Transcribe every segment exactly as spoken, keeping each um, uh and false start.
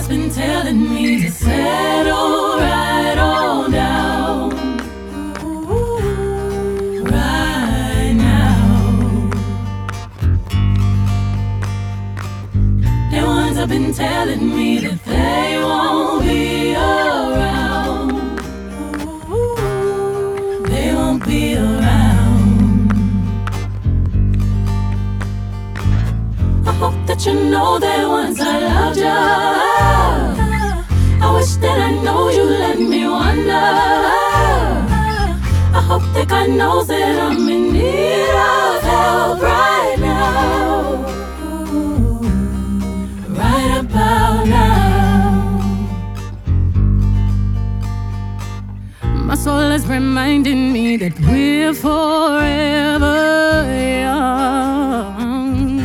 has been telling me to settle right on down. Right now. The ones have been telling me that they won't be around. They won't be around. I hope that you know that once I loved you. I wish that I know you let me wonder. I hope that God knows that I'm in need of help right now. Right about now. My soul is reminding me that we're forever young.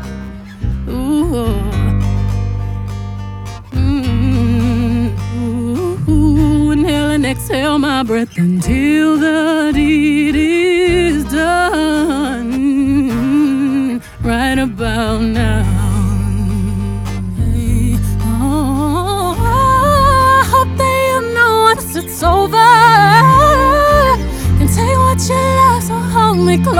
Ooh. Exhale my breath until the deed is done. Right about now. Hey, oh, I hope that you know once it's over. Can take what you love, so hold me close.